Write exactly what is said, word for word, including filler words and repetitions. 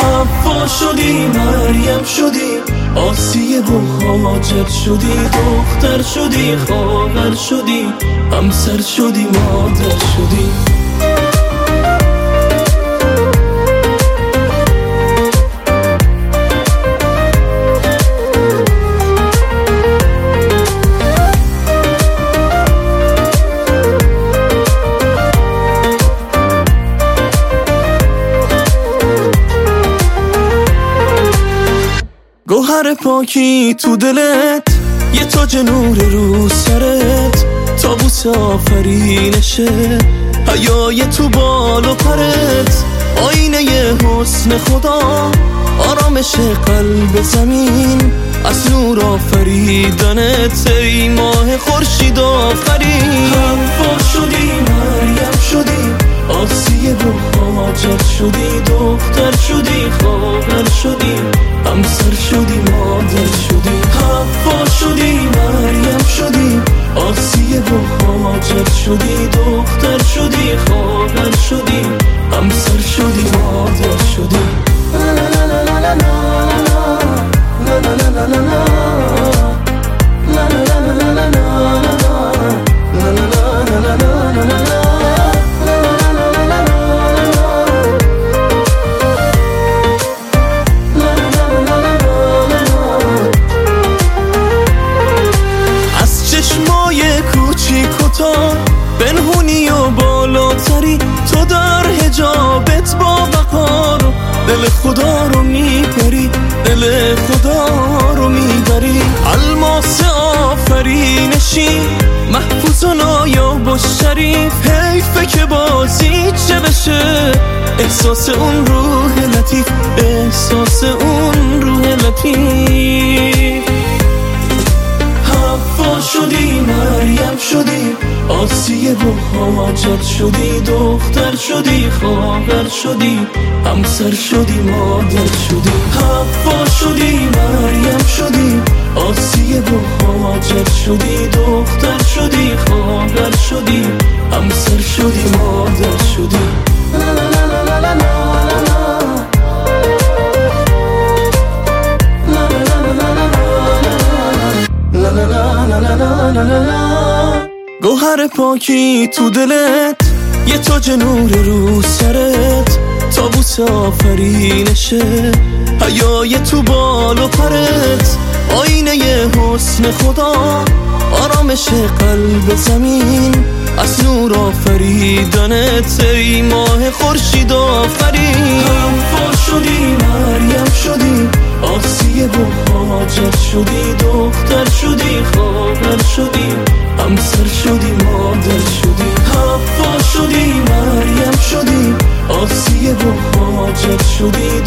حوا شدی، مریم شدی، آسیه و هاجر شدی، دختر شدی، خواهر شدی، همسر شدی، مادر شدی. گوهر پاکی تو دلت، یه تاج نور رو سرت، تابوت آفرینشه، حیای تو بال و پرت، آینه حسن خدا، آرامش قلب زمین، از نور آفریدنت، ای ماه خورشید آفرین. حوا شدی، مریم شدی، آسیه و هاجر شدی، دختر شدی، خواهر شدی، همسر شدی، مادر شدی. حوا شدی، مریم شدی، آسیه و هاجر شدی، دختر شدی، خواهر شدی، همسر شدی، مادر شدی. لا لا لا لا لا لا لا لا لا لا بنهونی و بالاتری، تو در حجابت با وقار، دل خدا رو میبری، دل خدا رو میبری. الماس آفرینشی، محفوظ و نایاب و شریف، حیفه که بازی چه بشه، احساس اون روح لطیف، احساس اون روح لطیف. حوا شدی، مریم شدی، آسیه و هاجر شدی، دختر شدی، خواهر شدی، همسر شدی، مادر شدی. حوا شدی، مریم شدی، آسیه و هاجر شدی، دختر شدی، خواهر شدی، همسر شدی، مادر شدی. لا لا لا لا لا لا. گوهر پاکی تو دلت، یه تاج نور رو سرت، تابوت آفرینشه، حیای تو بال و پرت، آینه حسن خدا، آرامش قلب زمین، از نور آفریدنت، ای ماه خورشید آفرین. حوا شدی، مریم شدی، آسیه و هاجر شدی، دختر شدی، خواهر شدی، همسر شدی، مادر شدی. حوا شدی، مریم شدی، آسیه و هاجر شدی،